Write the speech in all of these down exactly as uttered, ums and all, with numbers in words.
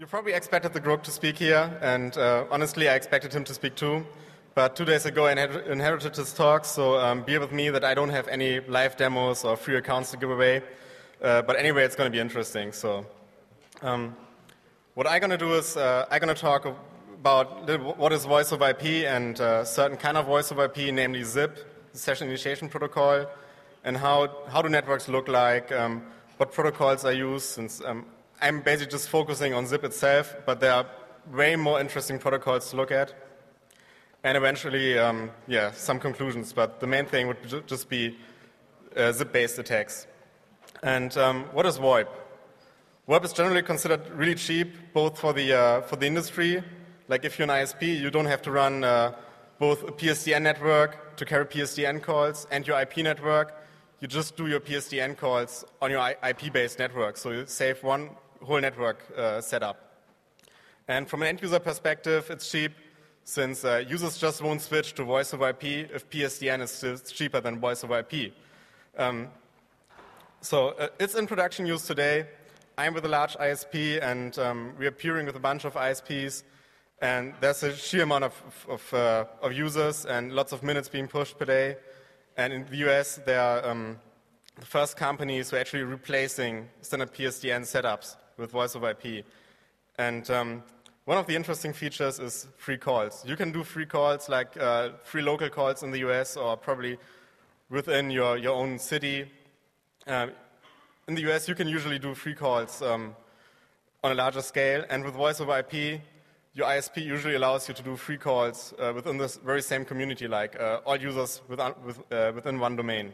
You probably expected the Grok to speak here, and uh, honestly, I expected him to speak too. But two days ago, I inher- inherited his talk, so um, bear with me that I don't have any live demos or free accounts to give away. Uh, but anyway, it's going to be interesting. So, um, what I'm going to do is uh, I'm going to talk about what is voice over I P and a certain kind of voice over I P, namely ZIP, the Session Initiation Protocol, and how how do networks look like, um, what protocols are used. Since um, I'm basically just focusing on ZIP itself, but there are way more interesting protocols to look at. And eventually, um, yeah, some conclusions. But the main thing would ju- just be uh, zip-based attacks. And um, what is VoIP? VoIP is generally considered really cheap, both for the uh, for the industry. Like if you're an I S P, you don't have to run uh, both a P S D N network to carry P S D N calls and your I P network. You just do your P S D N calls on your I P-based network, so you save one whole network uh, setup. And from an end-user perspective, it's cheap, since uh, users just won't switch to voice over I P if P S D N is still cheaper than voice over I P. Um, so uh, it's in production use today. I'm with a large I S P, and um, we're peering with a bunch of I S Ps, and there's a sheer amount of, of, uh, of users and lots of minutes being pushed per day. And in the U S, there are um, the first companies who are actually replacing standard P S D N setups with voice over I P. And um, one of the interesting features is free calls. You can do free calls like uh, free local calls in the U S or probably within your, your own city. Uh, in the U S, you can usually do free calls um, on a larger scale. And with voice over I P, your I S P usually allows you to do free calls uh, within this very same community, like uh, all users within, with, uh, within one domain.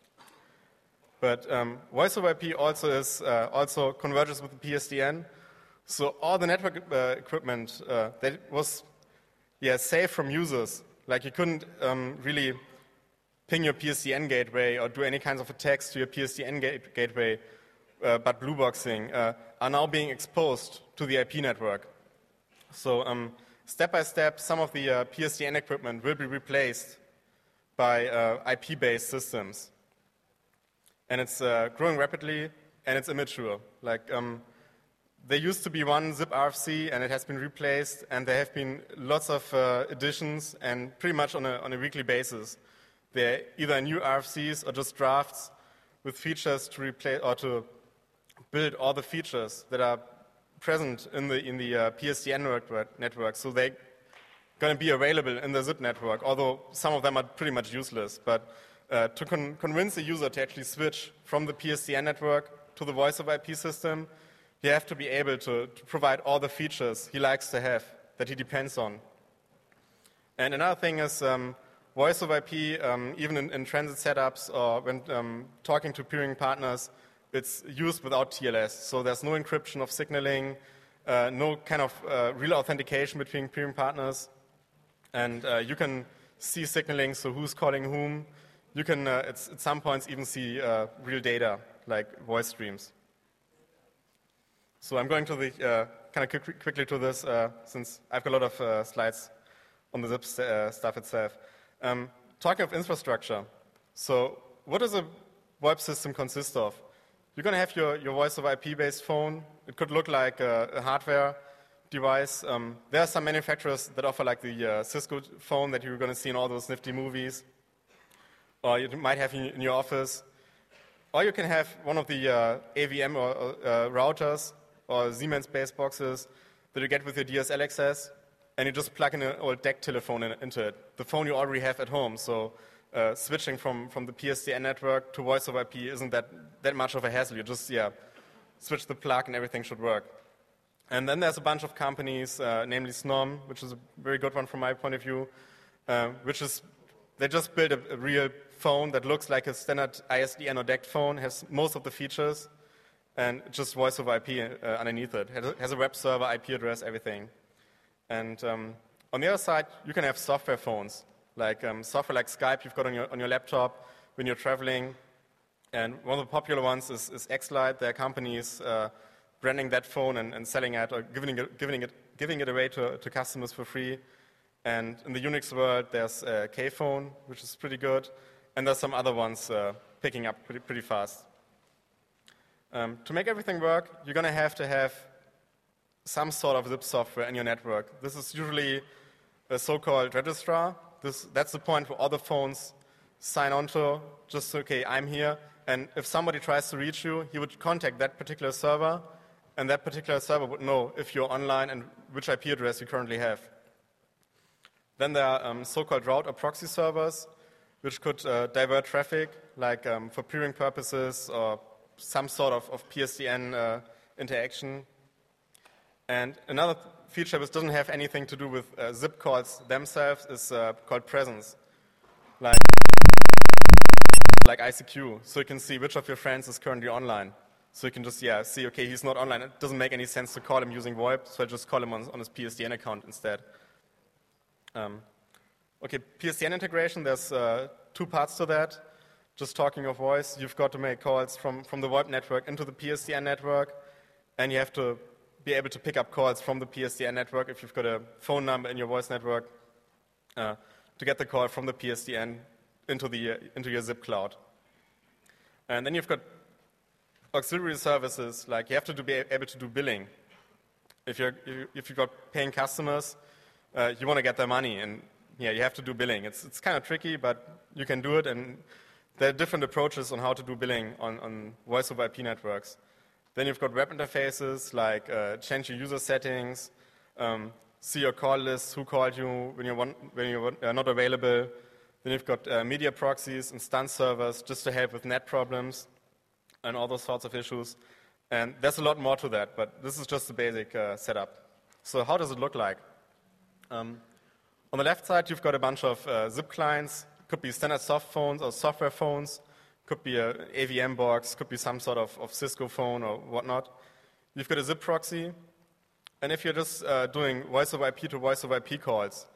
But um, voice over I P also is uh, also converges with the P S D N. So all the network uh, equipment uh, that was yeah, safe from users, like you couldn't um, really ping your P S D N gateway or do any kinds of attacks to your P S D N gate- gateway, uh, but blue boxing, uh, are now being exposed to the I P network. So um, step by step, some of the uh, P S D N equipment will be replaced by uh, I P-based systems. And it's uh, growing rapidly, and it's immature. Like, um, there used to be one ZIP R F C, and it has been replaced, and there have been lots of uh, additions, and pretty much on a, on a weekly basis. There are either new R F Cs or just drafts with features to replace or to build all the features that are present in the in the uh, P S D N network, network. So they're going to be available in the ZIP network, although some of them are pretty much useless. But uh, to con- convince a user to actually switch from the P S D N network to the voice over I P system, you have to be able to, to provide all the features he likes to have, that he depends on. And another thing is um, voice over I P, um, even in, in transit setups or when um, talking to peering partners, it's used without T L S. So there's no encryption of signaling, uh, no kind of uh, real authentication between peering partners. And uh, you can see signaling, so who's calling whom. You can, uh, at, at some points, even see uh, real data, like voice streams. So I'm going to the uh, kind of quick, quickly to this, uh, since I've got a lot of uh, slides on the ZIP st- uh, stuff itself. Um, talking of infrastructure, so what does a VoIP system consist of? You're going to have your, your voice over I P-based phone. It could look like a, a hardware device. Um, there are some manufacturers that offer like the uh, Cisco phone that you're going to see in all those nifty movies, or you might have in, in your office. Or you can have one of the uh, A V M or uh, routers or Siemens-based boxes that you get with your D S L access, and you just plug in an old D E C telephone in, into it, the phone you already have at home. So uh, switching from, from the P S D N network to voice over I P isn't that, that much of a hassle. You just yeah, switch the plug and everything should work. And then there's a bunch of companies, uh, namely Snom, which is a very good one from my point of view, uh, which is they just built a, a real phone that looks like a standard I S D N or D E C phone, has most of the features, and just voice over I P uh, underneath it. Has a, has a web server, I P address, everything. And um, on the other side, you can have software phones, like um, software like Skype you've got on your, on your laptop when you're traveling. And one of the popular ones is, is X-Lite. There are companies uh, branding that phone and, and selling it or giving it, giving it, giving it away to, to customers for free. And in the Unix world, there's uh, Kphone, which is pretty good. And there's some other ones uh, picking up pretty, pretty fast. Um, to make everything work, you're going to have to have some sort of zip software in your network. This is usually a so-called registrar. This, that's the point where all the phones sign on to, just, okay, I'm here. And if somebody tries to reach you, he would contact that particular server, and that particular server would know if you're online and which I P address you currently have. Then there are um, so-called route or proxy servers, which could uh, divert traffic, like um, for peering purposes or some sort of, of P S D N uh, interaction. And another feature which doesn't have anything to do with uh, zip calls themselves is uh, called presence, like, like I C Q. So you can see which of your friends is currently online. So you can just, yeah, see, okay, he's not online. It doesn't make any sense to call him using VoIP, so I just call him on, on his P S D N account instead. Um, okay, P S D N integration, there's uh, two parts to that. Just talking of voice, you've got to make calls from, from the VoIP network into the P S D N network, and you have to be able to pick up calls from the P S D N network if you've got a phone number in your voice network uh, to get the call from the P S D N into, the, uh, into your zip cloud. And then you've got auxiliary services, like you have to do, be able to do billing. If, you're, if you've got paying customers, uh, you want to get their money, and yeah, you have to do billing. It's, it's kind of tricky, but you can do it, and there are different approaches on how to do billing on, on voice over I P networks. Then you've got web interfaces, like uh, change your user settings, um, see your call lists, who called you when you're, one, when you're uh, not available. Then you've got uh, media proxies, instance servers, just to help with net problems and all those sorts of issues. And there's a lot more to that, but this is just the basic uh, setup. So how does it look like? Um, on the left side, you've got a bunch of uh, zip clients. Could be standard soft phones or software phones. Could be an A V M box. Could be some sort of, of Cisco phone or whatnot. You've got a zip proxy. And if you're just uh, doing voice over I P to voice over I P calls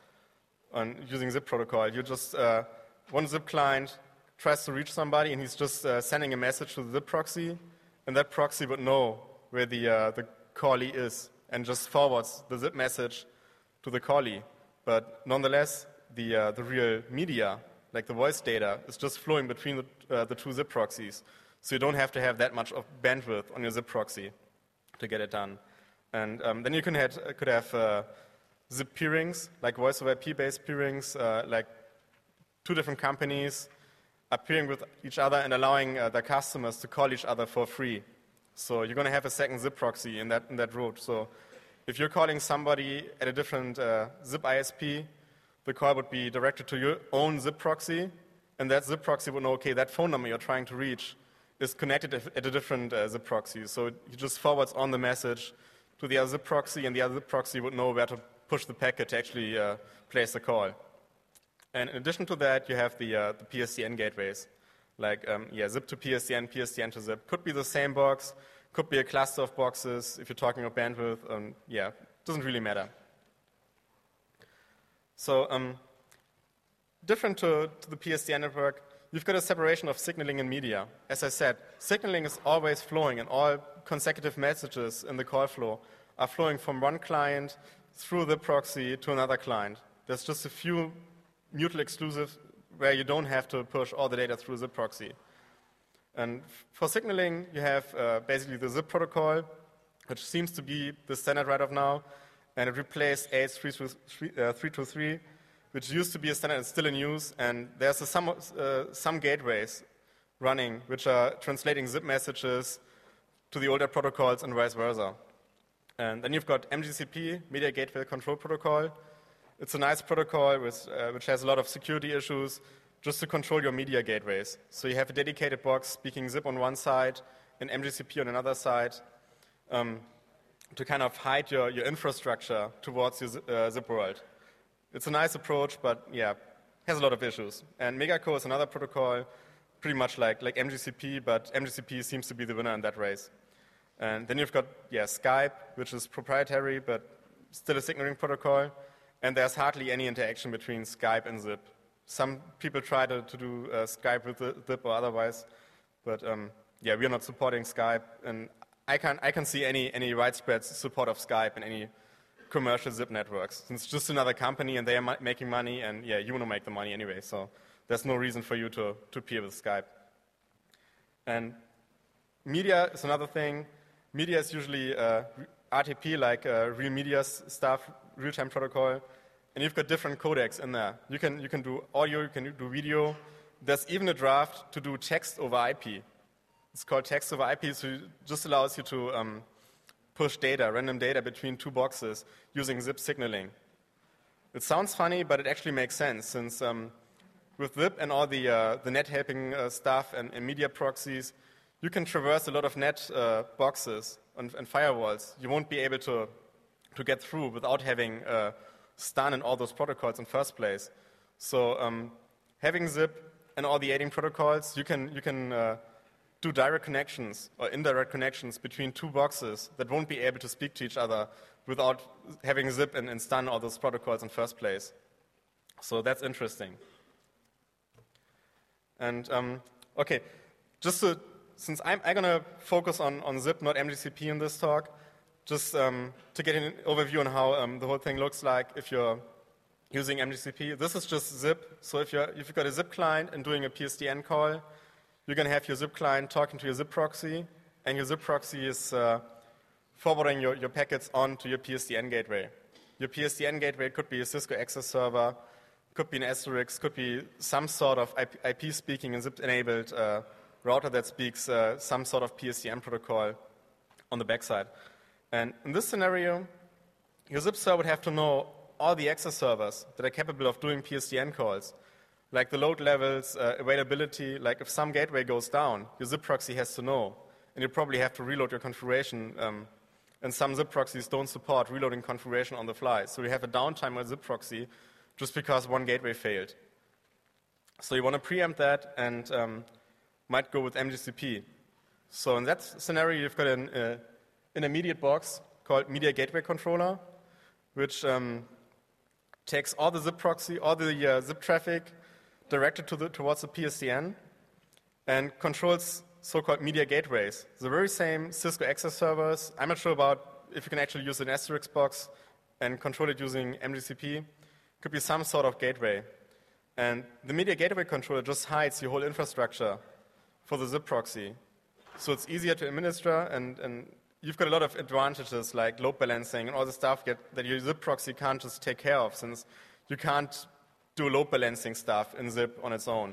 on using zip protocol, you just, uh, one zip client tries to reach somebody, and he's just uh, sending a message to the zip proxy, and that proxy would know where the, uh, the callee is and just forwards the zip message to the callee. But nonetheless, the, uh, the real media, like the voice data, is just flowing between the, uh, the two zip proxies. So you don't have to have that much of bandwidth on your zip proxy to get it done. And um, then you can have, could have uh, zip peerings, like voice over I P-based peerings, uh, like two different companies are peering with each other and allowing uh, their customers to call each other for free. So you're going to have a second zip proxy in that, in that route. So if you're calling somebody at a different uh, zip I S P, the call would be directed to your own zip proxy, and that zip proxy would know, okay, that phone number you're trying to reach is connected at a different uh, zip proxy. So he just forwards on the message to the other zip proxy, and the other zip proxy would know where to push the packet to actually uh, place the call. And in addition to that, you have the, uh, the P S D N gateways, like um, yeah, zip to P S D N, P S D N to zip. Could be the same box, could be a cluster of boxes if you're talking about bandwidth. Um, yeah, doesn't really matter. So um, different to, to the P S D N network, you've got a separation of signaling and media. As I said, signaling is always flowing, and all consecutive messages in the call flow are flowing from one client through the proxy to another client. There's just a few mutual exclusive where you don't have to push all the data through the proxy. And for signaling, you have uh, basically the zip protocol, which seems to be the standard right of now, and it replaced A H three two three, which used to be a standard and still in use, and there's a some, uh, some gateways running which are translating zip messages to the older protocols and vice versa. And then you've got M G C P, Media Gateway Control Protocol. It's a nice protocol with, uh, which has a lot of security issues just to control your media gateways. So you have a dedicated box speaking zip on one side and M G C P on another side um, to kind of hide your, your infrastructure towards your uh, zip world. It's a nice approach, but yeah, has a lot of issues. And Megaco is another protocol, pretty much like, like M G C P, but M G C P seems to be the winner in that race. And then you've got yeah, Skype, which is proprietary, but still a signaling protocol. And there's hardly any interaction between Skype and zip. Some people try to, to do uh, Skype with zip or otherwise, but um, yeah, we're not supporting Skype. And I can I can see any any widespread support of Skype in any commercial zip networks. It's just another company, and they are ma- making money, and yeah, you want to make the money anyway. So there's no reason for you to to peer with Skype. And media is another thing. Media is usually uh, R T P, like uh, real media stuff, real-time protocol, and you've got different codecs in there. You can, you can do audio, you can do video. There's even a draft to do text over I P. It's called text over I P, so it just allows you to um, push data, random data between two boxes using zip signaling. It sounds funny, but it actually makes sense, since um, with zip and all the, uh, the net helping uh, stuff and, and media proxies, you can traverse a lot of net uh, boxes and, and firewalls. You won't be able to, to get through without having uh, stun and all those protocols in the first place. So um, having zip and all the aiding protocols, you can, you can uh, do direct connections or indirect connections between two boxes that won't be able to speak to each other without having zip and, and stun all those protocols in the first place. So that's interesting. And um, okay, just to, since I'm, I'm going to focus on, on zip, not M G C P in this talk, just um, to get an overview on how um, the whole thing looks like if you're using M G C P. This is just zip. So if, you're, if you've got a zip client and doing a P S D N call, you're going to have your zip client talking to your zip proxy, and your zip proxy is uh, forwarding your, your packets on to your P S D N gateway. Your P S D N gateway could be a Cisco Access Server, could be an Asterisk, could be some sort of I P speaking and zip-enabled uh, router that speaks uh, some sort of P S D N protocol on the backside. And in this scenario, your zip server would have to know all the access servers that are capable of doing P S D N calls, like the load levels, uh, availability. Like if some gateway goes down, your zip proxy has to know, and you probably have to reload your configuration. Um, and some zip proxies don't support reloading configuration on the fly, so you have a downtime on zip proxy just because one gateway failed. So you want to preempt that and um, might go with M G C P. So in that scenario, you've got an uh, intermediate box called Media Gateway Controller, which um, takes all the zip proxy, all the uh, zip traffic directed to the, towards the P S D N and controls so-called media gateways. The very same Cisco Access servers. I'm not sure about if you can actually use an Asterisk box and control it using M G C P. Could be some sort of gateway. And the media gateway controller just hides your whole infrastructure for the zip proxy. So it's easier to administer, and, and you've got a lot of advantages like load balancing and all the stuff get, that your zip proxy can't just take care of, since you can't do load balancing stuff in zip on its own.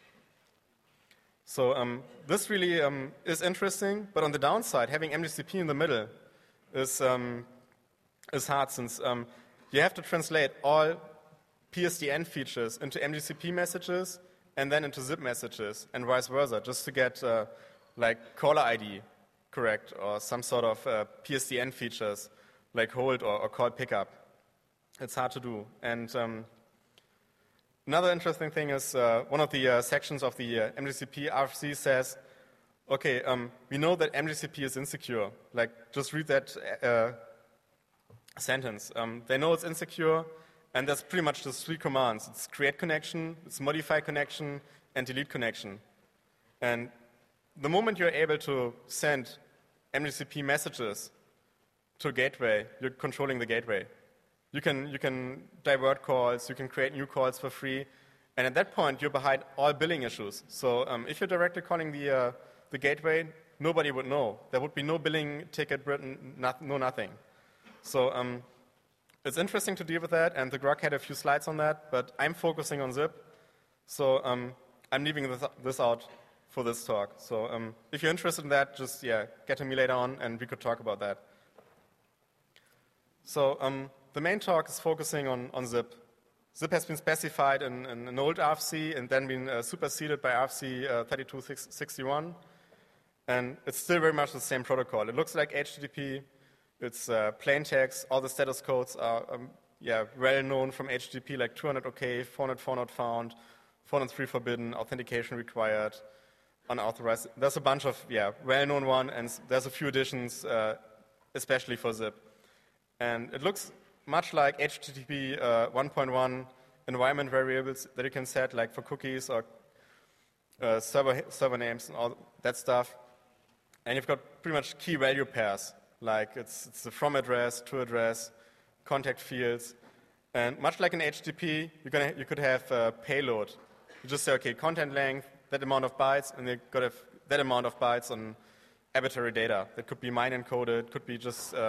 So um, this really um, is interesting, but on the downside, having M G C P in the middle is, um, is hard, since um, you have to translate all P S D N features into M G C P messages and then into zip messages and vice versa, just to get uh, like caller I D correct or some sort of uh, P S D N features like hold or, or call pickup. It's hard to do. And um, another interesting thing is uh, one of the uh, sections of the uh, M G C P R F C says, okay, um, we know that M G C P is insecure. Like, just read that uh, sentence. Um, they know it's insecure, and there's pretty much just three commands. It's create connection, it's modify connection, and delete connection. And the moment you're able to send M G C P messages to a gateway, you're controlling the gateway. You can, you can divert calls, you can create new calls for free, and at that point, you're behind all billing issues. So um, if you're directly calling the, uh, the gateway, nobody would know. There would be no billing ticket written, not, no nothing. So um, it's interesting to deal with that, and the Grok had a few slides on that, but I'm focusing on zip, so um, I'm leaving this, this out for this talk. So um, if you're interested in that, just yeah, get to me later on, and we could talk about that. So um, the main talk is focusing on, on zip. Zip has been specified in, in an old R F C and then been uh, superseded by R F C uh, thirty-two sixty-one, and it's still very much the same protocol. It looks like H T T P. It's uh, plain text. All the status codes are um, yeah, well known from H T T P, like two hundred OK, four hundred four not found, four hundred three forbidden, authentication required, unauthorized. There's a bunch of yeah, well-known one, and there's a few additions, uh, especially for zip. And it looks much like H T T P uh, one point one environment variables that you can set, like for cookies or uh, server, server names and all that stuff. And you've got pretty much key value pairs. Like it's, it's the from address, to address, contact fields. And much like in H T T P, you're gonna, you could have uh, payload. You just say, okay, content length, that amount of bytes, and you've got to have that amount of bytes on arbitrary data. That could be mine encoded, could be just uh,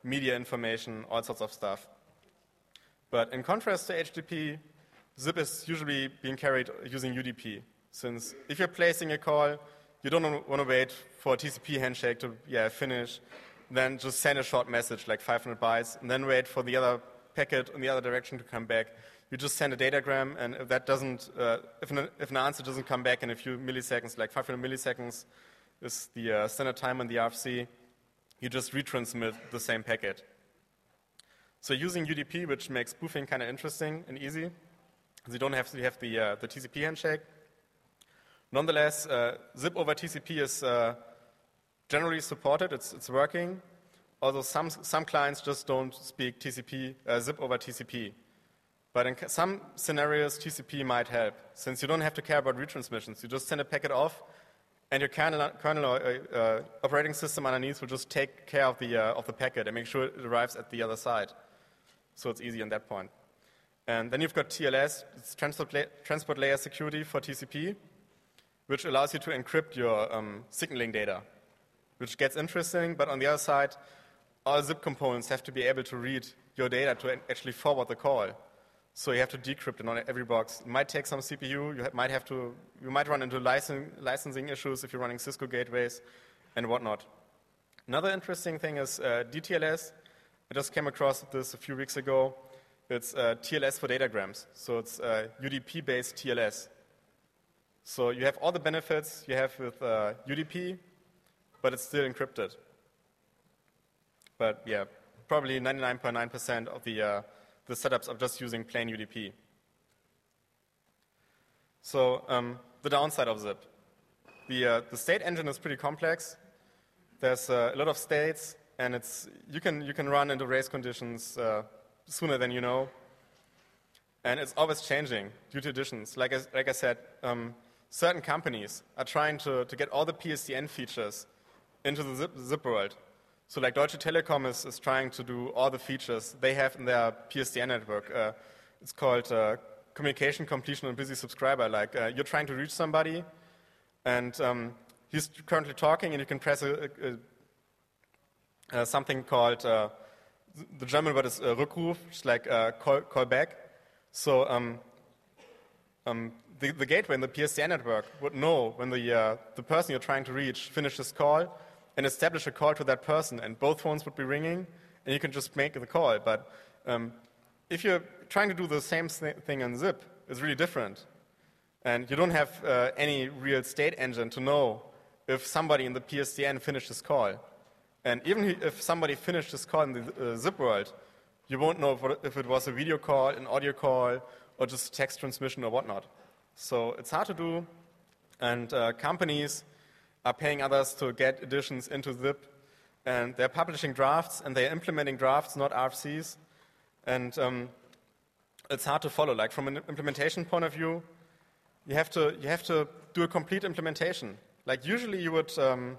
media information, all sorts of stuff. But in contrast to H T T P, zip is usually being carried using U D P, since if you're placing a call, you don't want to wait for a T C P handshake to yeah, finish, then just send a short message like five hundred bytes, and then wait for the other packet in the other direction to come back. You just send a datagram, and if that doesn't, uh, if, an, if an answer doesn't come back in a few milliseconds, like five hundred milliseconds is the uh, standard time on the R F C, you just retransmit the same packet. So using U D P, which makes spoofing kind of interesting and easy, because you don't have to have the, uh, the T C P handshake. Nonetheless, uh, zip over T C P is uh, generally supported. It's, it's working, although some, some clients just don't speak T C P, uh, zip over T C P. But in some scenarios, T C P might help, since you don't have to care about retransmissions. You just send a packet off, and your kernel, kernel or, uh, operating system underneath will just take care of the, uh, of the packet and make sure it arrives at the other side. So it's easy on that point. And then you've got T L S, it's transport, la transport layer security for T C P, which allows you to encrypt your um, signaling data, which gets interesting, but on the other side, all zip components have to be able to read your data to actually forward the call. So you have to decrypt it on every box. It might take some C P U. You might have to. You might run into licen licensing issues if you're running Cisco gateways and whatnot. Another interesting thing is uh, D T L S. I just came across this a few weeks ago. It's uh, T L S for datagrams. So it's uh, U D P-based T L S. So you have all the benefits you have with uh, U D P, but it's still encrypted. But yeah, probably ninety-nine point nine percent of the uh, the setups are just using plain U D P. So um, the downside of zip. The, uh, the state engine is pretty complex. There's uh, a lot of states, and it's, you, can, you can run into race conditions uh, sooner than you know. And it's always changing due to additions. Like I, like I said, um, certain companies are trying to, to get all the P S T N features into the zip, zip world. So like Deutsche Telekom is, is trying to do all the features they have in their P S T N network. Uh, it's called uh, communication completion on busy subscriber. Like uh, you're trying to reach somebody, and um, he's currently talking, and you can press a, a, a, something called, uh, the German word is uh, Rückruf, which is like uh, call, call back. So um, um, the, the gateway in the P S T N network would know when the, uh, the person you're trying to reach finishes call, and establish a call to that person, and both phones would be ringing, and you can just make the call. But um, if you're trying to do the same thing in zip, it's really different. And you don't have uh, any real state engine to know if somebody in the P S T N finished his call. And even if somebody finished his call in the uh, zip world, you won't know if it was a video call, an audio call, or just text transmission or whatnot. So it's hard to do, and uh, companies are paying others to get additions into zip, and they're publishing drafts, and they're implementing drafts, not R F Cs, and um, it's hard to follow. Like from an implementation point of view, you have to you have to do a complete implementation. Like usually you would um,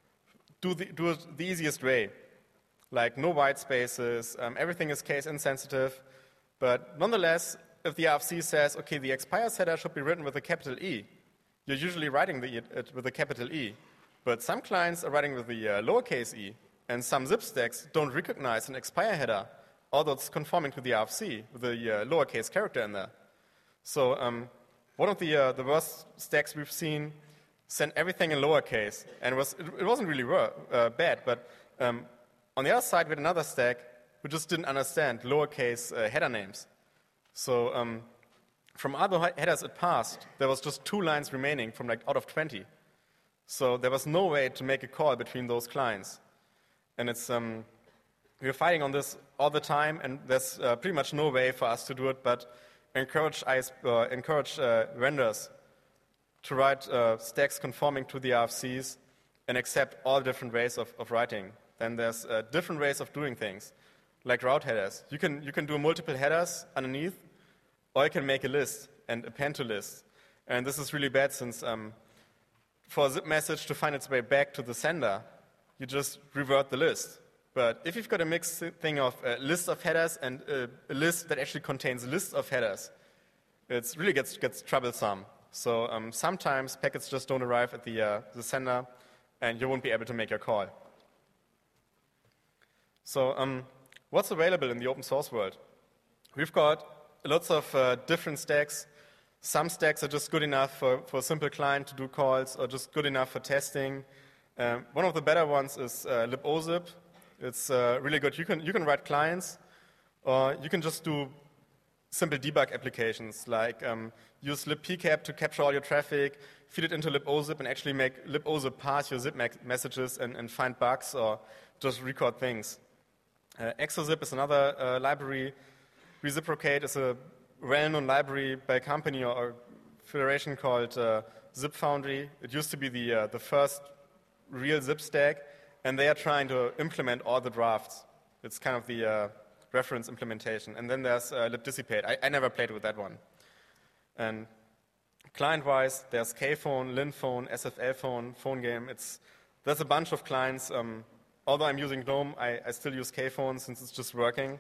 do the do it the easiest way, like no white spaces, um, everything is case insensitive, but nonetheless, if the R F C says, okay, the expires header should be written with a capital E, you're usually writing the, it with a capital E. But some clients are writing with the uh, lowercase e, and some zip stacks don't recognize an expire header, although it's conforming to the R F C with the uh, lowercase character in there. So um, one of the, uh, the worst stacks we've seen sent everything in lowercase, and it, was, it, it wasn't really wor uh, bad, but um, on the other side we had another stack who just didn't understand lowercase uh, header names. So um, from other headers it passed, there was just two lines remaining from like out of twenty. So there was no way to make a call between those clients. And it's, um, we're fighting on this all the time, and there's uh, pretty much no way for us to do it, but encourage, uh, encourage uh, vendors to write uh, stacks conforming to the R F Cs and accept all different ways of, of writing. Then there's uh, different ways of doing things, like route headers. You can, you can do multiple headers underneath, or you can make a list and append to lists. And this is really bad, since um, for a zip message to find its way back to the sender, you just revert the list. But if you've got a mixed thing of a list of headers and a, a list that actually contains a list of headers, it really gets, gets troublesome. So um, sometimes packets just don't arrive at the, uh, the sender, and you won't be able to make your call. So um, what's available in the open source world? We've got lots of uh, different stacks. Some stacks are just good enough for, for a simple client to do calls or just good enough for testing. Um, one of the better ones is uh, libozip. It's uh, really good. You can, you can write clients, or you can just do simple debug applications, like um, use libpcap to capture all your traffic, feed it into libozip, and actually make libozip parse your zip messages and, and find bugs or just record things. Uh, Exozip is another uh, library. Reciprocate is a well-known library by a company or a federation called uh, Zip Foundry. It used to be the, uh, the first real zip stack, and they are trying to implement all the drafts. It's kind of the uh, reference implementation. And then there's uh, libdissipate. I, I never played with that one. And client-wise, there's Kphone, Linphone, S F L Phone, PhoneGame. It's, there's a bunch of clients. Um, although I'm using GNOME, I, I still use Kphone since it's just working.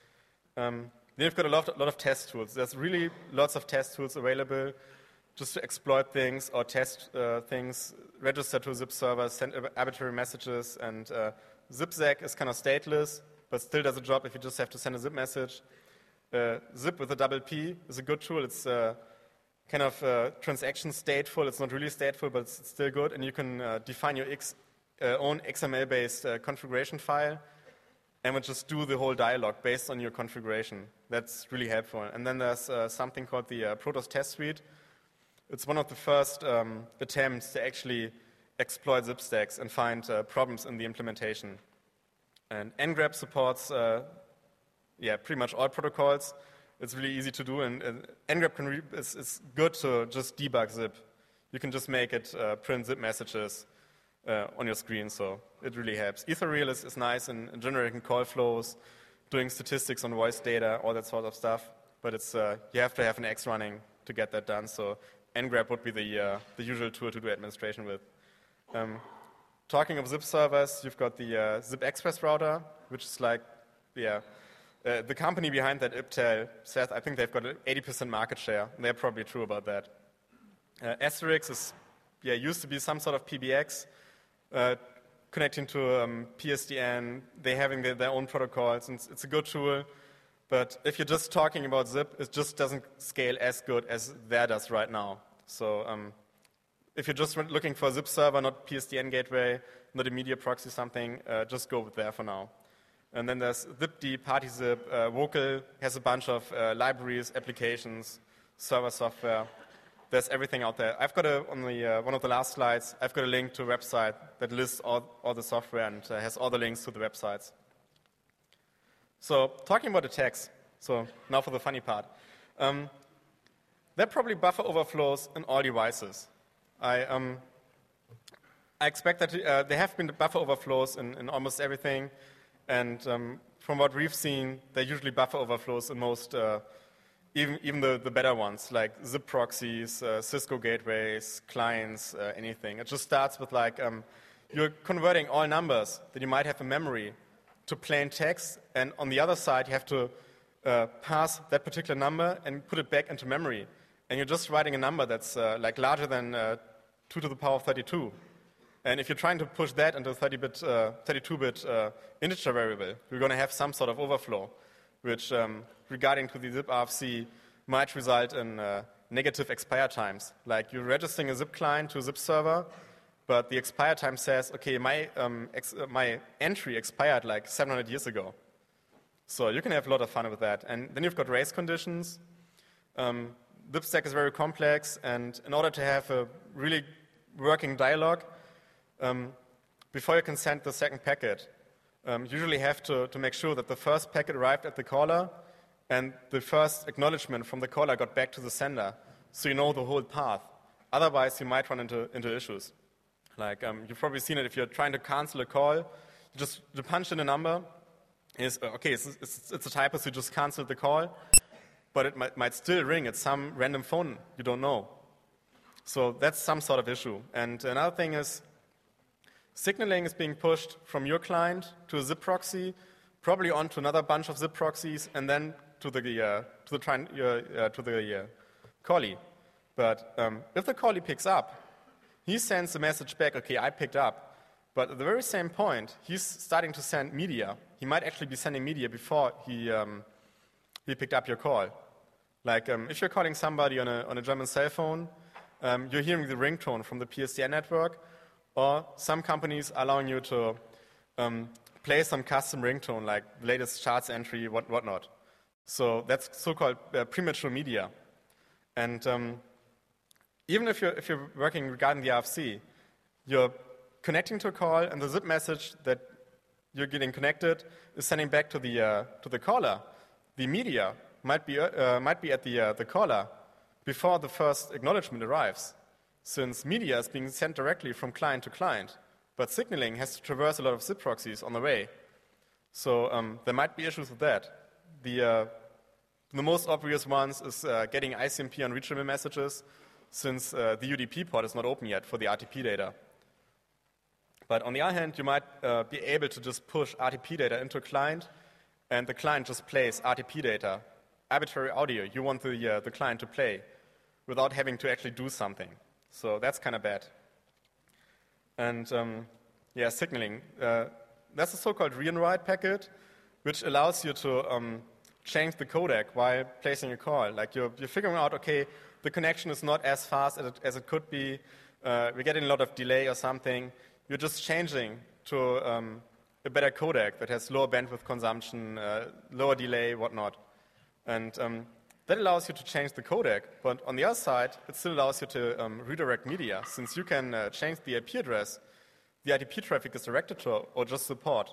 Um, then you've got a lot, a lot of test tools. There's really lots of test tools available just to exploit things or test uh, things, register to a zip server, send arbitrary messages, and uh, ZipZag is kind of stateless, but still does a job if you just have to send a zip message. Uh, Zip with a double P is a good tool. It's uh, kind of uh, transaction stateful. It's not really stateful, but it's still good. And you can uh, define your X, uh, own X M L-based uh, configuration file and would just do the whole dialog based on your configuration. That's really helpful. And then there's uh, something called the uh, Protos Test Suite. It's one of the first um, attempts to actually exploit zip stacks and find uh, problems in the implementation. And ngrep supports uh, yeah, pretty much all protocols. It's really easy to do, and, and ngrep can re- is, is good to just debug zip. You can just make it uh, print zip messages uh, on your screen, so it really helps. Ethereal is, is nice in, in generating call flows, doing statistics on voice data, all that sort of stuff, but it's uh, you have to have an X running to get that done, so ngrep would be the, uh, the usual tool to do administration with. Um, talking of zip servers, you've got the uh, Zip Express router, which is like, yeah, uh, the company behind that, Iptel, says I think they've got an eighty percent market share, and they're probably true about that. Uh, Asterix is, yeah, used to be some sort of P B X, uh, connecting to um, P S D N, they're having their, their own protocols, and it's, it's a good tool. But if you're just talking about zip, it just doesn't scale as good as there does right now. So um, if you're just looking for a zip server, not P S D N gateway, not a media proxy something, uh, just go with there for now. And then there's zipd, PartyZip, uh, Vocal has a bunch of uh, libraries, applications, server software. There's everything out there. I've got a, on the, uh, one of the last slides, I've got a link to a website that lists all, all the software and uh, has all the links to the websites. So talking about attacks, so now for the funny part. Um, there are probably buffer overflows in all devices. I, um, I expect that uh, there have been buffer overflows in, in almost everything, and um, from what we've seen, there are usually buffer overflows in most, uh, even, even the, the better ones, like zip proxies, uh, Cisco gateways, clients, uh, anything. It just starts with like, um, you're converting all numbers that you might have in memory to plain text, and on the other side, you have to uh, pass that particular number and put it back into memory. And you're just writing a number that's uh, like larger than uh, two to the power of thirty-two. And if you're trying to push that into a thirty-bit, uh, thirty-two bit uh, integer variable, you're going to have some sort of overflow, which, um, regarding to the zip R F C, might result in uh, negative expire times. Like you're registering a zip client to a zip server, but the expire time says, okay, my, um, ex- uh, my entry expired like seven hundred years ago. So you can have a lot of fun with that. And then you've got race conditions. Um, ZipStack is very complex, and in order to have a really working dialogue, um, before you can send the second packet, um, you usually have to, to make sure that the first packet arrived at the caller and the first acknowledgement from the caller got back to the sender, so you know the whole path. Otherwise, you might run into, into issues. Like um, you've probably seen it if you're trying to cancel a call, you just you punch in a number, is okay, it's, it's, it's a typo, so you just cancel the call, but it might, might still ring at some random phone you don't know. So that's some sort of issue. And another thing is, signaling is being pushed from your client to a zip proxy, probably onto another bunch of zip proxies, and then to the uh, to the, tri- uh, uh, to the uh, callee. But um, if the callee picks up, he sends the message back, okay, I picked up. But at the very same point, he's starting to send media. he might actually be sending media before he, um, he picked up your call. Like um, if you're calling somebody on a, on a German cell phone, um, you're hearing the ringtone from the P S T N network, or some companies are allowing you to um, play some custom ringtone, like latest charts entry, what whatnot. So that's so-called uh, premature media. And um, even if you're, if you're working regarding the R F C, you're connecting to a call, and the zip message that you're getting connected is sending back to the uh, to the caller. The media might be uh, might be at the uh, the caller before the first acknowledgement arrives, since media is being sent directly from client to client, but signaling has to traverse a lot of zip proxies on the way. So um, there might be issues with that. The uh, the most obvious ones is uh, getting I C M P on reachable messages, since uh, the U D P port is not open yet for the R T P data. But on the other hand, you might uh, be able to just push R T P data into a client, and the client just plays R T P data, arbitrary audio you want the, uh, the client to play, without having to actually do something. So that's kind of bad. And um, yeah, signaling. Uh, that's a so-called read and write packet, which allows you to um, change the codec while placing a call. Like you're, you're figuring out, okay, the connection is not as fast as it, as it could be. Uh, we're getting a lot of delay or something. You're just changing to um, a better codec that has lower bandwidth consumption, uh, lower delay, whatnot. And um, that allows you to change the codec. But on the other side, it still allows you to um, redirect media. Since you can uh, change the I P address, the I T P traffic is directed to or just support.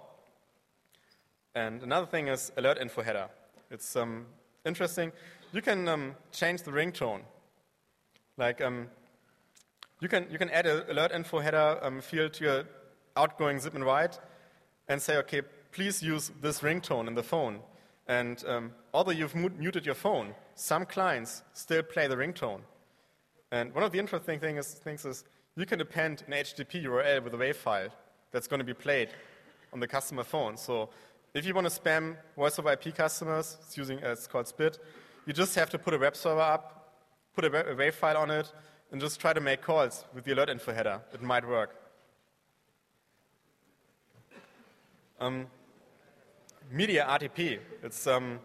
And another thing is alert info header. It's um, interesting. You can um, change the ringtone. Like um, you can you can add an alert info header um, field to your outgoing zip and write, and say, okay, please use this ringtone in the phone. And um, although you've muted your phone, some clients still play the ringtone. And one of the interesting thing is, things is you can append an H T T P U R L with a WAV file that's going to be played on the customer phone. So if you want to spam voice over I P customers, it's using uh, it's called Spit, you just have to put a web server up, put a WAV file on it, and just try to make calls with the alert info header. It might work. Um, media R T P. It's um,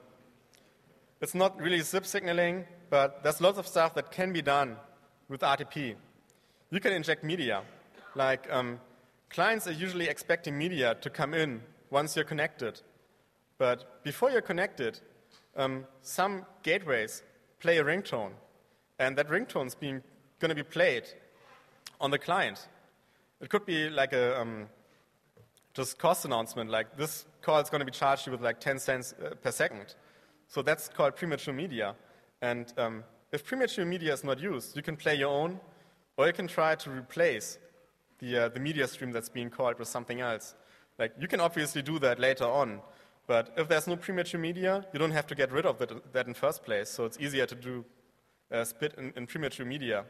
it's not really zip signaling, but there's lots of stuff that can be done with R T P. You can inject media. Like um, clients are usually expecting media to come in once you're connected. But before you're connected, um, some gateways play a ringtone, and that ringtone is being going to be played on the client. It could be like a um, just cost announcement, like this call is going to be charged you with like ten cents uh, per second. So that's called premature media. And um, if premature media is not used, you can play your own, or you can try to replace the, uh, the media stream that's being called with something else. Like you can obviously do that later on, but if there's no premature media, you don't have to get rid of that, that in first place. So it's easier to do uh, spit in, in premature media.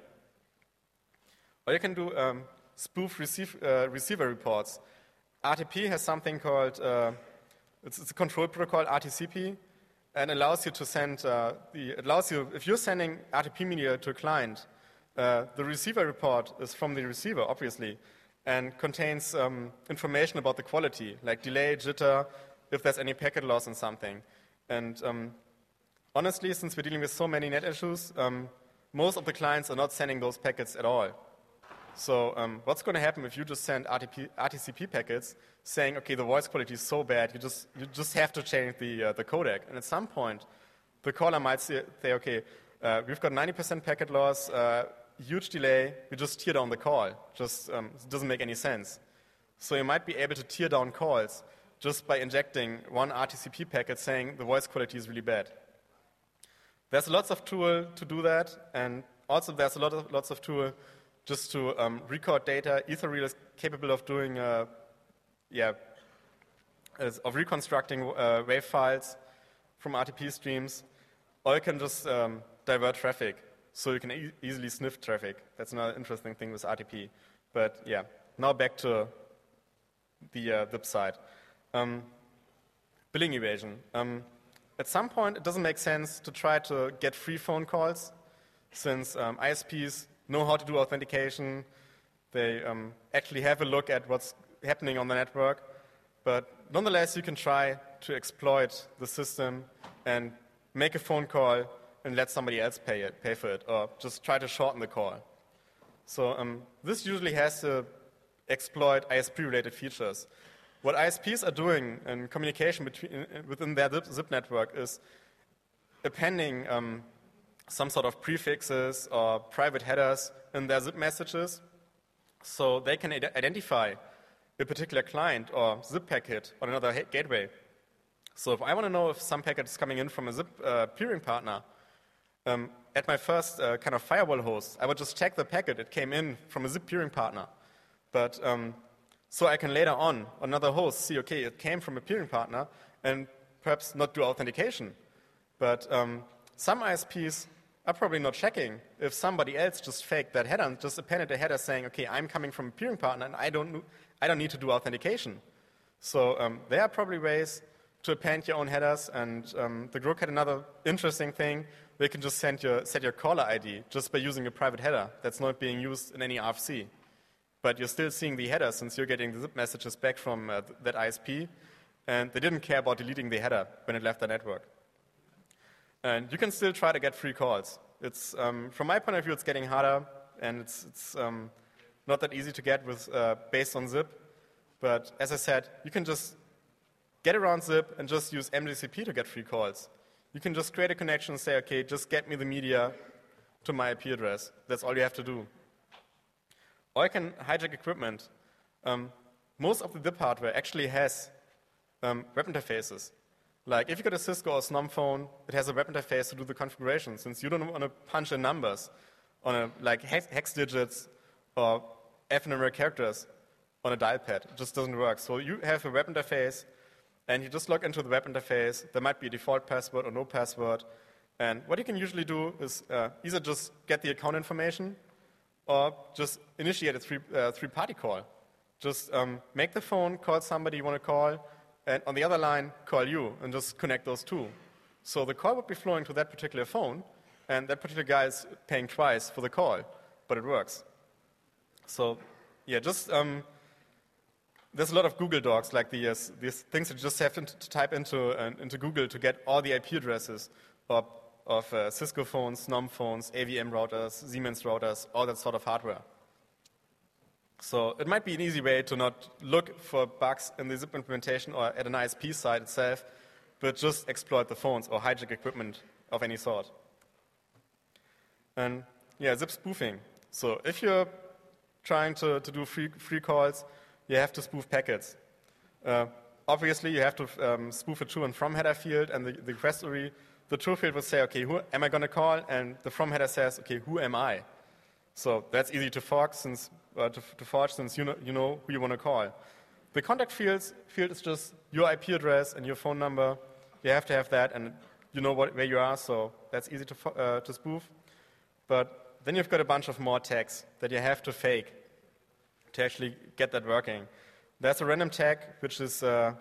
Or you can do um, spoof receive, uh, receiver reports. R T P has something called, uh, it's, it's a control protocol, R T C P, and allows you to send, uh, the, it allows you, if you're sending R T P media to a client, uh, the receiver report is from the receiver, obviously, and contains um, information about the quality, like delay, jitter, if there's any packet loss in something. And um, honestly, since we're dealing with so many net issues, um, most of the clients are not sending those packets at all. So um, what's going to happen if you just send R T P, R T C P packets saying, okay, the voice quality is so bad, you just you just have to change the uh, the codec. And at some point, the caller might say, okay, uh, we've got ninety percent packet loss, uh, huge delay, we just tear down the call. Just um, it doesn't make any sense. So you might be able to tear down calls just by injecting one R T C P packet saying the voice quality is really bad. There's lots of tool to do that, and also there's a lot of lots of tool just to um, record data. Etherreel is capable of doing, uh, yeah, of reconstructing uh, WAV files from R T P streams, or you can just um, divert traffic, so you can e easily sniff traffic. That's another interesting thing with R T P. But yeah, now back to the uh, zip side. Um, billing evasion. Um, at some point, it doesn't make sense to try to get free phone calls, since um, I S Ps know how to do authentication. They um, actually have a look at what's happening on the network. But nonetheless, you can try to exploit the system and make a phone call and let somebody else pay it, pay for it, or just try to shorten the call. So um, this usually has to exploit I S P-related features. What I S Ps are doing in communication between, within their zip network is appending um, some sort of prefixes or private headers in their zip messages, so they can ide- identify a particular client or zip packet on another ha- gateway. So if I want to know if some packet is coming in from a zip uh, peering partner, um, at my first uh, kind of firewall host, I would just check the packet. It came in from a zip peering partner. But um, so I can later on, on another host, see, okay, it came from a peering partner, and perhaps not do authentication. But um, some I S Ps are probably not checking if somebody else just faked that header and just appended a header saying, okay, I'm coming from a peering partner, and I don't, I don't need to do authentication. So um, there are probably ways to append your own headers, and um, the Groq had another interesting thing. They can just send your, set your caller I D just by using a private header that's not being used in any R F C. But you're still seeing the header since you're getting the zip messages back from uh, th- that I S P, and they didn't care about deleting the header when it left the network. And you can still try to get free calls. It's, um, from my point of view, it's getting harder, and it's, it's um, not that easy to get with uh, based on zip. But as I said, you can just get around zip and just use M D C P to get free calls. You can just create a connection and say, okay, just get me the media to my I P address. That's all you have to do. Or you can hijack equipment. Um, most of the zip hardware actually has um, web interfaces. Like if you got a Cisco or Snom phone, it has a web interface to do the configuration. Since you don't want to punch in numbers on a, like hex, hex digits or alphanumeric characters on a dial pad, it just doesn't work. So you have a web interface, and you just log into the web interface. There might be a default password or no password. And what you can usually do is uh, either just get the account information or just initiate a three, uh, three-party call. Just um, make the phone, call somebody you want to call, and on the other line, call you, and just connect those two. So the call would be flowing to that particular phone, and that particular guy is paying twice for the call, but it works. So, yeah, just... Um, There's a lot of Google Docs, like the, uh, these things that you just have to, to type into, uh, into Google to get all the I P addresses of, of uh, Cisco phones, Snom phones, A V M routers, Siemens routers, all that sort of hardware. So it might be an easy way to not look for bugs in the zip implementation or at an I S P site itself, but just exploit the phones or hijack equipment of any sort. And yeah, zip spoofing. So if you're trying to, to do free, free calls, you have to spoof packets. Uh, obviously, you have to um, spoof a to and from header field, and the, the request query, the to field will say, okay, who am I going to call? And the from header says, okay, who am I? So that's easy to fork since uh, to, to forge since you know, you know who you want to call. The contact fields, field is just your I P address and your phone number. You have to have that, and you know what, where you are, so that's easy to, uh, to spoof. But then you've got a bunch of more tags that you have to fake to actually get that working. There's a random tag which is uh,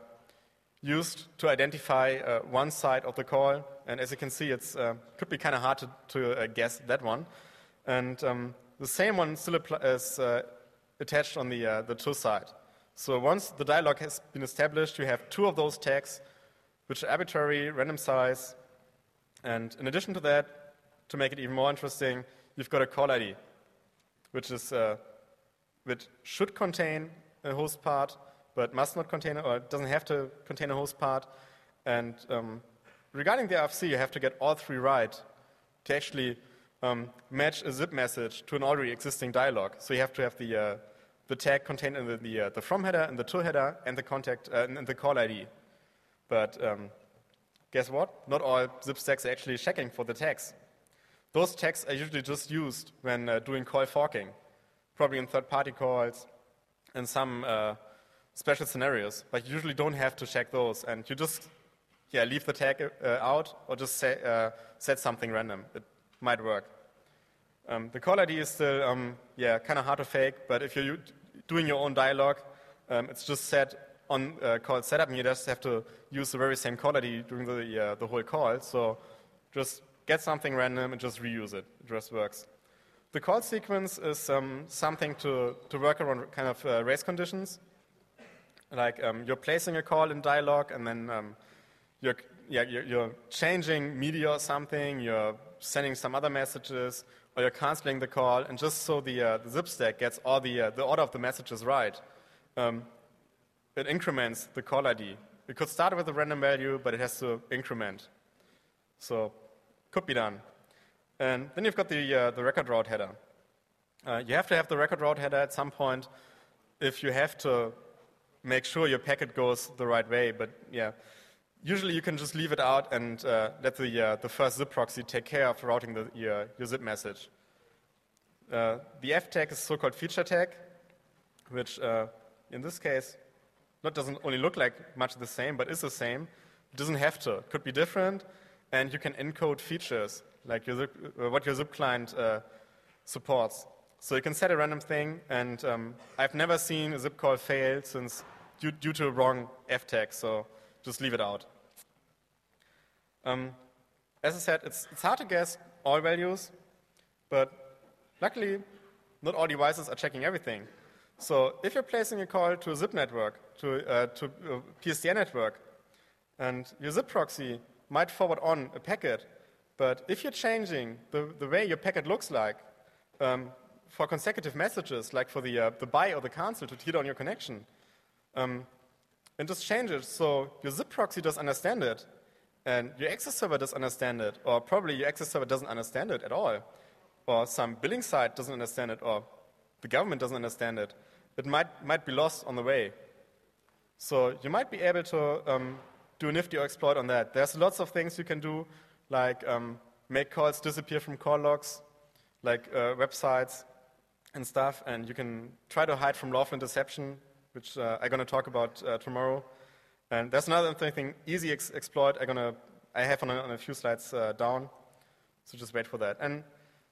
used to identify uh, one side of the call, and as you can see, it uh, could be kind of hard to, to uh, guess that one. And um, the same one still is uh, attached on the, uh, the to side. So once the dialog has been established, you have two of those tags, which are arbitrary, random size, and in addition to that, to make it even more interesting, you've got a call I D, which is uh, which should contain a host part, but must not contain, or doesn't have to contain a host part. And um, regarding the R F C, you have to get all three right to actually um, match a zip message to an already existing dialog. So you have to have the uh, the tag contained in the the, uh, the from header and the to header and the contact uh, and the call I D. But um, guess what? Not all zip stacks are actually checking for the tags. Those tags are usually just used when uh, doing call forking, probably in third-party calls, in some uh, special scenarios. But you usually don't have to check those, and you just yeah leave the tag uh, out or just say, uh, set something random. It might work. Um, the call I D is still um, yeah kind of hard to fake, but if you're doing your own dialog, um, it's just set on uh, call setup, and you just have to use the very same call I D during the uh, the whole call. So just get something random and just reuse it. It just works. The call sequence is um, something to, to work around kind of uh, race conditions. like um, you're placing a call in dialog, and then um, you're, yeah, you're, you're changing media or something, you're sending some other messages, or you're canceling the call, and just so the, uh, the zip stack gets all the, uh, the order of the messages right, um, it increments the call I D. It could start with a random value, but it has to increment. So, could be done. And then you've got the, uh, the record route header. Uh, you have to have the record route header at some point if you have to make sure your packet goes the right way. But yeah, usually you can just leave it out and uh, let the, uh, the first zip proxy take care of routing the, your, your zip message. Uh, the F tag is so-called feature tag, which uh, in this case not doesn't only look like much the same, but is the same. It doesn't have to. It could be different, and you can encode features like your zip, uh, what your zip client uh, supports. So you can set a random thing, and um, I've never seen a zip call fail since due, due to a wrong F tag, so just leave it out. Um, as I said, it's, it's hard to guess all values, but luckily, not all devices are checking everything. So if you're placing a call to a zip network, to, uh, to a P S T N network, and your zip proxy might forward on a packet, but if you're changing the, the way your packet looks like, um, for consecutive messages, like for the, uh, the buy or the cancel to tear down your connection, um, and just change it so your zip proxy does understand it, and your access server does understand it, or probably your access server doesn't understand it at all, or some billing site doesn't understand it, or the government doesn't understand it, it might, might be lost on the way. So you might be able to um, do a nifty exploit on that. There's lots of things you can do, like um, make calls disappear from call logs, like uh, websites, and stuff, and you can try to hide from lawful interception, which uh, I'm going to talk about uh, tomorrow. And there's another thing, easy ex exploit. I'm gonna, I have on a, on a few slides uh, down, so just wait for that. And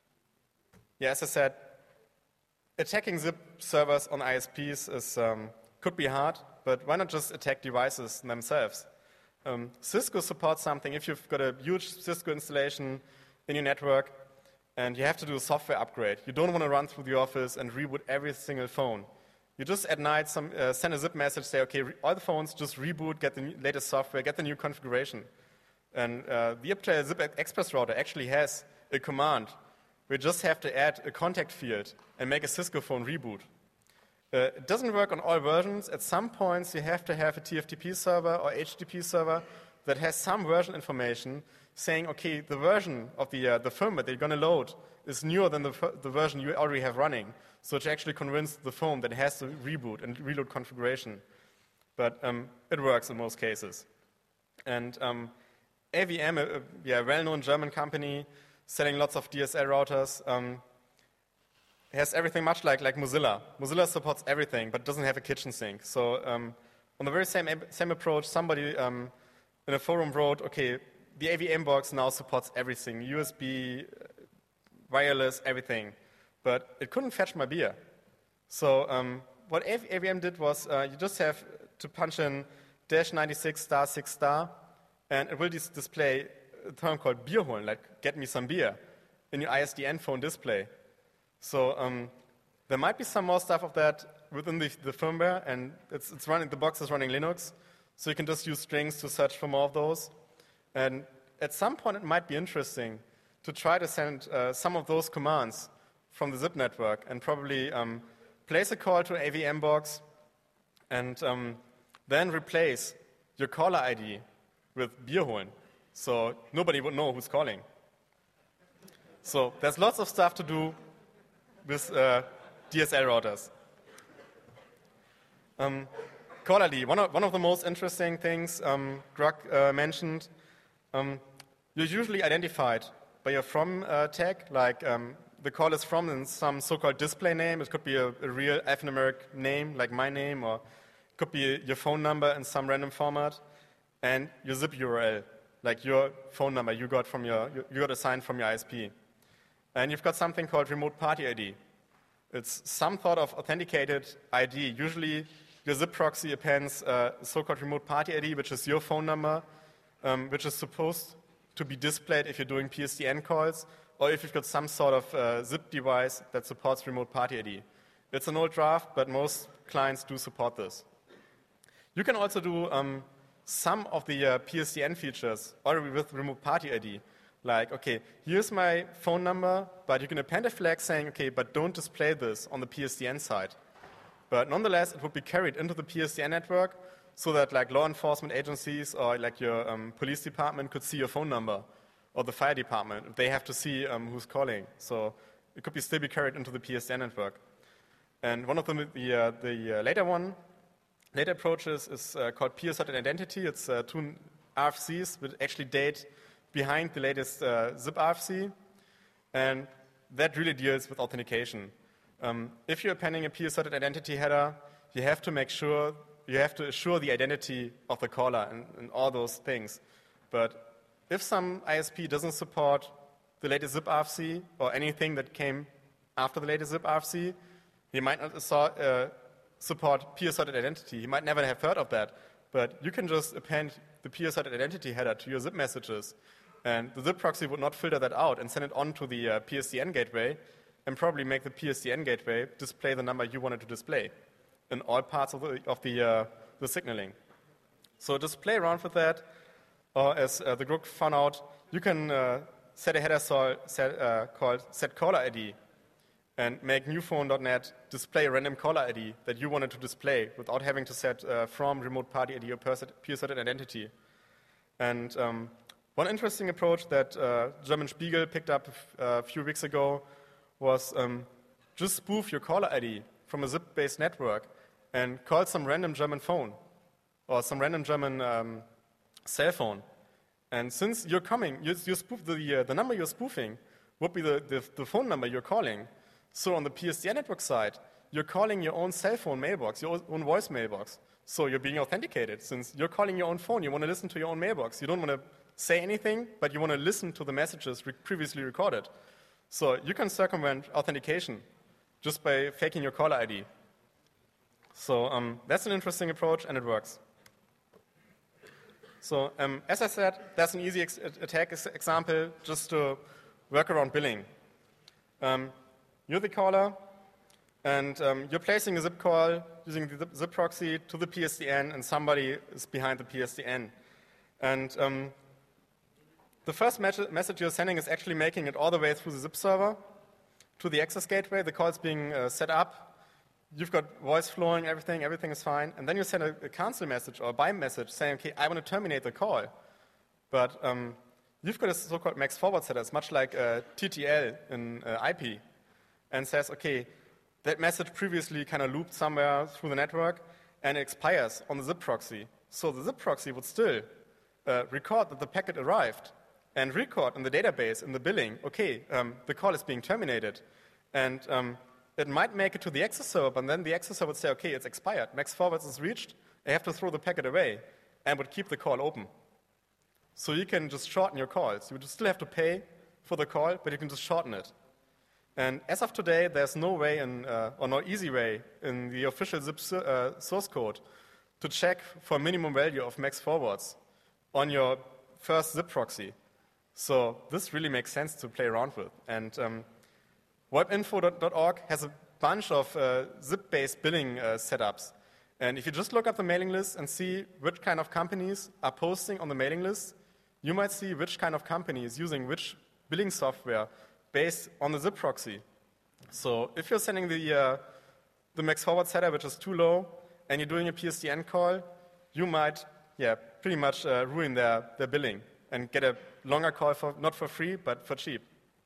yeah, as I said, attacking zip servers on I S Ps is um, could be hard, but why not just attack devices themselves? Um, Cisco supports something. If you've got a huge Cisco installation in your network, and you have to do a software upgrade. You don't want to run through the office and reboot every single phone. You just at night some, uh, send a zip message, say, okay, all the phones just reboot, get the new, latest software, get the new configuration. And uh, the Iptrail Zip Express router actually has a command. We just have to add a contact field and make a Cisco phone reboot. Uh, it doesn't work on all versions. At some points, you have to have a T F T P server or H T T P server that has some version information saying, okay, the version of the, uh, the firmware that you're going to load is newer than the, the version you already have running. So to actually convince the phone that it has to reboot and reload configuration. But um, it works in most cases. And um, A V M, a, a yeah, well-known German company selling lots of D S L routers, um, has everything much like, like Mozilla. Mozilla supports everything, but doesn't have a kitchen sink. So um, on the very same, same approach, somebody um, in a forum wrote, okay, the A V M box now supports everything, U S B, wireless, everything. But it couldn't fetch my beer. So um, what A V M did was uh, you just have to punch in dash ninety-six star six star, and it will dis display a term called beer holen, like get me some beer, in your I S D N phone display. So um, there might be some more stuff of that within the, the firmware, and it's, it's running, the box is running Linux, so you can just use strings to search for more of those. And at some point, it might be interesting to try to send uh, some of those commands from the zip network and probably um, place a call to an A V M box and um, then replace your caller I D with beer holen, so nobody would know who's calling. So there's lots of stuff to do with uh, D S L routers. Um, caller I D, one of, one of the most interesting things um, Greg uh, mentioned. Um, you're usually identified by your from uh, tag, like um, the call is from in some so-called display name. It could be a, a real alphanumeric name, like my name, or it could be your phone number in some random format, and your zip U R L, like your phone number you got from your you got assigned from your I S P. And you've got something called remote party I D. It's some sort of authenticated I D. Usually, your zip proxy appends a so-called remote party I D, which is your phone number, um, which is supposed to be displayed if you're doing P S T N calls, or if you've got some sort of uh, zip device that supports remote party I D. It's an old draft, but most clients do support this. You can also do um, some of the uh, P S D N features already with remote party I D. Like, okay, here's my phone number, but you can append a flag saying, okay, but don't display this on the P S D N side. But nonetheless, it would be carried into the P S D N network so that like law enforcement agencies or like your um, police department could see your phone number, or the fire department. They have to see um, who's calling. So it could be still be carried into the P S D N network. And one of the, the, uh, the uh, later one, later approaches is uh, called P S Identity. It's uh, two R F Cs which actually date behind the latest uh, zip R F C. And that really deals with authentication. Um, if you're appending a P S Identity header, you have to make sure, you have to assure the identity of the caller and, and all those things. But if some I S P doesn't support the latest zip R F C or anything that came after the latest zip R F C, he might not uh, support P S Identity. He might never have heard of that. But you can just append the P S Identity header to your zip messages. And the zip proxy would not filter that out and send it on to the uh, P S D N gateway and probably make the P S D N gateway display the number you wanted to display in all parts of the, of the, uh, the signaling. So just play around with that. Or as uh, the group found out, you can uh, set a header so, set, uh, called setCallerID and make newphone dot net display a random caller I D that you wanted to display without having to set uh, from remote party I D or P S Identity. And um, one interesting approach that uh, German Spiegel picked up uh, a few weeks ago was um, just spoof your caller I D from a zip-based network and call some random German phone or some random German um, cell phone. And since you're coming, you, you spoof the, uh, the number you're spoofing would be the, the, the phone number you're calling. So on the P S D N network side, you're calling your own cell phone mailbox, your own voice mailbox. So you're being authenticated. Since you're calling your own phone, you want to listen to your own mailbox. You don't want to say anything, but you want to listen to the messages re- previously recorded. So you can circumvent authentication just by faking your caller I D. So um, that's an interesting approach, and it works. So um, as I said, that's an easy ex- attack ex- example just to work around billing. Um, you're the caller, and um, you're placing a zip call using the zip proxy to the P S D N, and somebody is behind the P S D N. And um, the first message you're sending is actually making it all the way through the zip server to the access gateway. The call is being uh, set up. You've got voice flowing, everything, everything is fine. And then you send a, a cancel message or a buy message saying, okay, I want to terminate the call. But um, you've got a so-called max forward setter. It's much like uh, T T L in uh, I P. And says, okay, that message previously kind of looped somewhere through the network and it expires on the zip proxy. So the zip proxy would still uh, record that the packet arrived and record in the database, in the billing, okay, um, the call is being terminated. And um, it might make it to the access server, but then the access server would say, okay, it's expired. Max forwards is reached. I have to throw the packet away and would keep the call open. So you can just shorten your calls. You would still have to pay for the call, but you can just shorten it. And as of today, there's no way, in, uh, or no easy way, in the official zip uh, source code to check for minimum value of max forwards on your first zip proxy. So this really makes sense to play around with. And um, webinfo dot org has a bunch of uh, zip-based billing uh, setups. And if you just look up the mailing list and see which kind of companies are posting on the mailing list, you might see which kind of company is using which billing software based on the zip proxy. So if you're sending the, uh, the max forward setter, which is too low, and you're doing a P S D N call, you might yeah, pretty much uh, ruin their, their billing and get a longer call, for not for free, but for cheap.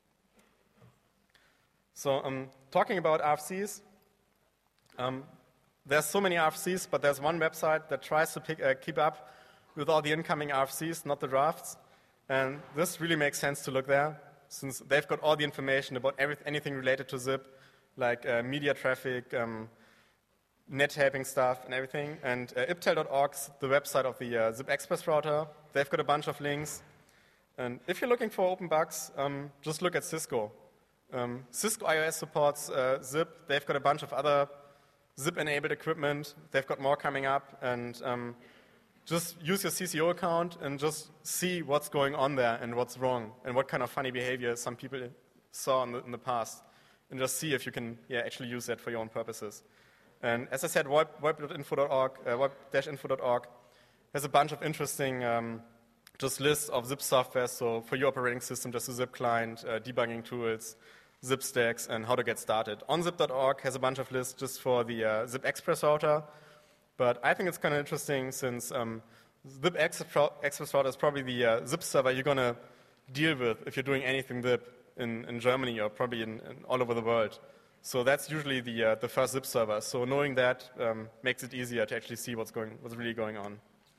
So um, talking about R F Cs, um, there's so many R F Cs, but there's one website that tries to pick, uh, keep up with all the incoming R F Cs, not the drafts. And this really makes sense to look there, since they've got all the information about every, anything related to zip, like uh, media traffic, um, net tapping stuff, and everything. And uh, iptel dot org's the website of the uh, Zip Express router. They've got a bunch of links. And if you're looking for open bugs, um, just look at Cisco. Um, Cisco iOS supports uh, Zip. They've got a bunch of other Zip-enabled equipment. They've got more coming up. And um, just use your C C O account and just see what's going on there and what's wrong and what kind of funny behavior some people saw in the, in the past. And just see if you can yeah, actually use that for your own purposes. And as I said, web dot info dot org, uh, web dash info dot org has a bunch of interesting um, just lists of zip software. So for your operating system, just a zip client, uh, debugging tools, zip stacks, and how to get started. onzip dot org has a bunch of lists just for the uh, zip express router. But I think it's kind of interesting since um, zip express router is probably the uh, zip server you're going to deal with if you're doing anything zip in, in Germany or probably in, in all over the world. So that's usually the, uh, the first zip server. So knowing that um, makes it easier to actually see what's, going, what's really going on.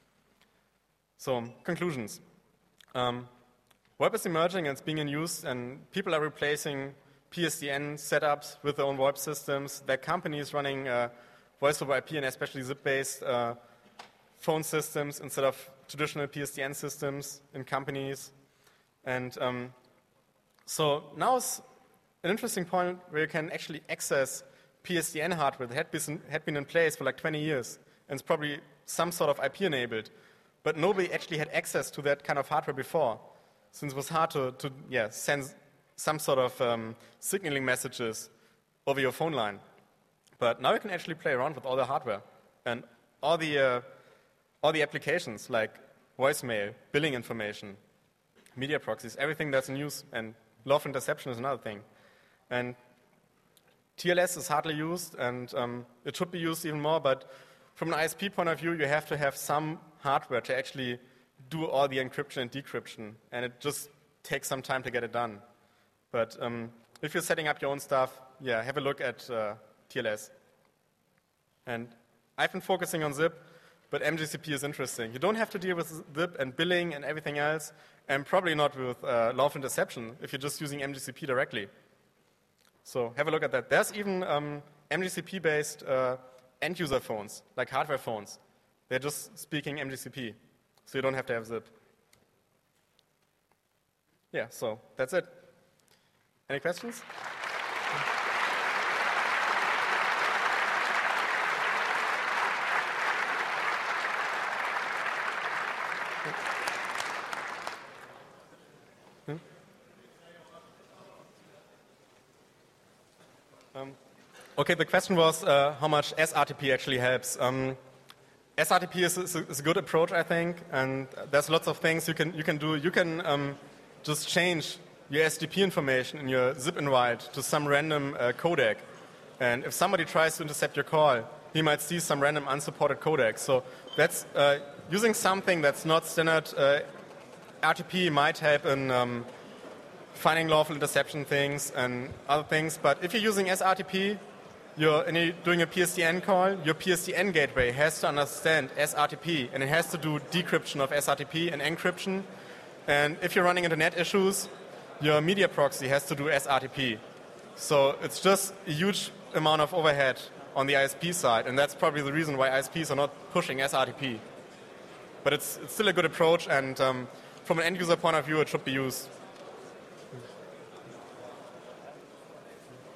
So conclusions. Um, web is emerging and it's being in use, and people are replacing P S D N setups with their own VoIP systems. There are companies running uh, voice over I P and especially zip-based uh, phone systems instead of traditional P S D N systems in companies. And um, so now is an interesting point where you can actually access P S D N hardware that had been, had been in place for like twenty years, and it's probably some sort of I P enabled. But nobody actually had access to that kind of hardware before, since it was hard to, to yeah, send some sort of um, signaling messages over your phone line. But now you can actually play around with all the hardware and all the, uh, all the applications like voicemail, billing information, media proxies, everything that's in use, and lawful interception is another thing. And T L S is hardly used, and um, it should be used even more, but from an I S P point of view, you have to have some hardware to actually do all the encryption and decryption, and it just takes some time to get it done. But um, if you're setting up your own stuff, yeah, have a look at uh, T L S. And I've been focusing on zip, but M G C P is interesting. You don't have to deal with zip and billing and everything else, and probably not with uh, lawful interception if you're just using M G C P directly. So have a look at that. There's even um, M G C P-based uh, end-user phones, like hardware phones. They're just speaking M G C P, so you don't have to have zip. Yeah, so that's it. Any questions? Hmm? Um, okay, the question was uh, how much S R T P actually helps. Um, S R T P is, is, a, is a good approach, I think, and there's lots of things you can you can do. You can um, just change your S T P information in your zip invite to some random uh, codec, and if somebody tries to intercept your call, he might see some random unsupported codec. So that's uh, using something that's not standard. Uh, R T P might help in um, finding lawful interception things and other things, but if you're using S R T P, You're, and you're doing a P S D N call, your P S D N gateway has to understand S R T P, and it has to do decryption of S R T P and encryption. And if you're running into net issues, your media proxy has to do S R T P. So it's just a huge amount of overhead on the I S P side, and that's probably the reason why I S Ps are not pushing S R T P. But it's, it's still a good approach, and um, from an end-user point of view, it should be used.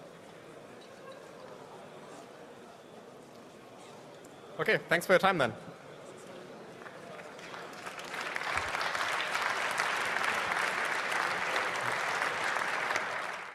Okay, thanks for your time then.